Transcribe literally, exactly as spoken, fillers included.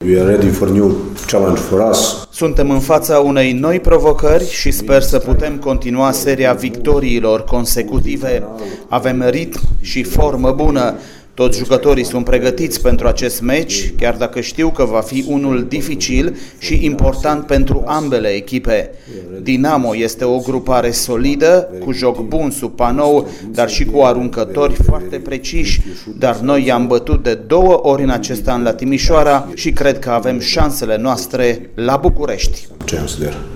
We are ready for new challenge for us. Suntem în fața unei noi provocări și sper să putem continua seria victoriilor consecutive. Avem ritm și formă bună. Toți jucătorii sunt pregătiți pentru acest meci, chiar dacă știu că va fi unul dificil și important pentru ambele echipe. Dinamo este o grupare solidă, cu joc bun sub panou, dar și cu aruncători foarte preciși, dar noi i-am bătut de două ori în acest an la Timișoara și cred că avem șansele noastre la București.